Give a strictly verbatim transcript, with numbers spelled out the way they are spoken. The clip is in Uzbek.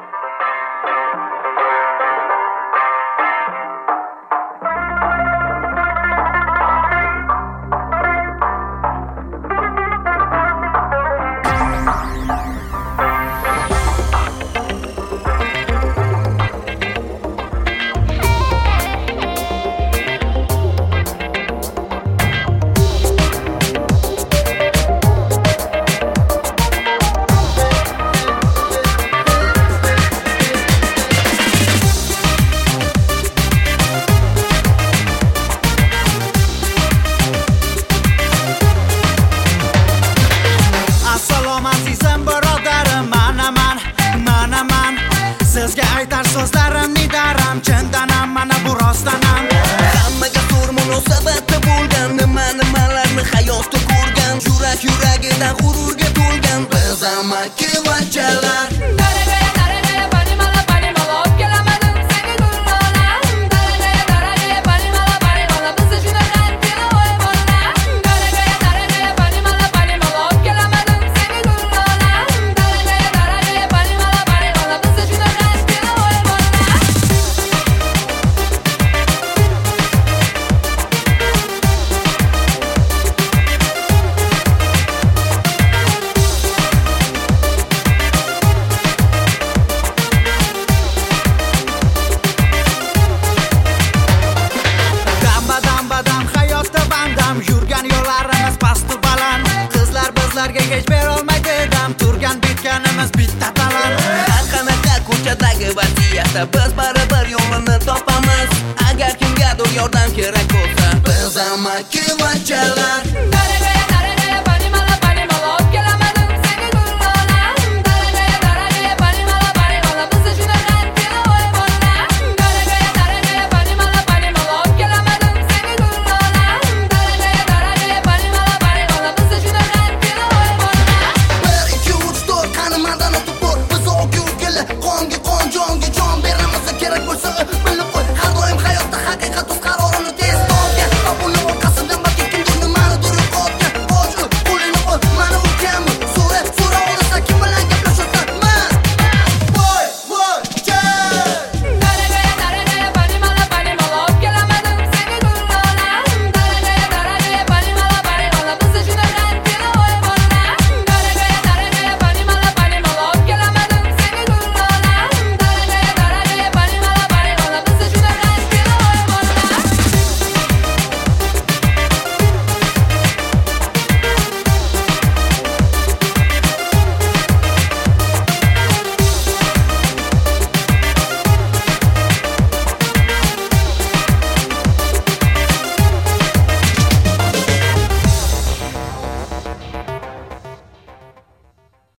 Sizga aytar so'zlarim nidaram, chindanam mana bu rostdanam. Hammaga zo'r munosabati bo'lgan, nima nimalarni hayotda ko'rgan, yurak yuragidan g'ururga to'lgan biz amakivachchalar. Daragaya daragaya panimala panimala olib kelamadim senga gullolar. Daragaya daragaya panimala panimala biz juda qattiq o'y bo'llar. Daragaya daragaya panimala panimala olib kelamadim senga gullolar. Daragaya daragaya panimala panimala biz juda yurgan yo'llarimiz pastu baland. Qizlar bizlarga hech berolmaydi dam, turgan bitganimiz bitta talant. Har qanaqa ko'chadagi vaziyatda biz baribir yo'lini topamiz. Agar kimgadir yordam kerak bo'lsa biz amakivachchalar. Daragaya daragaya panimala panimala olib kelamadim senga gullolar. Daragaya daragaya panimala panimala biz juda qattiq o'y bo'llar. Daragaya daragaya panimala panimala olib kelamadim senga gullolar. Daragaya daragaya panimala panimala biz juda qattiq o'y bo'llar. bir ikki uch to'rt qani madani tupur biz o'q yurgili qonga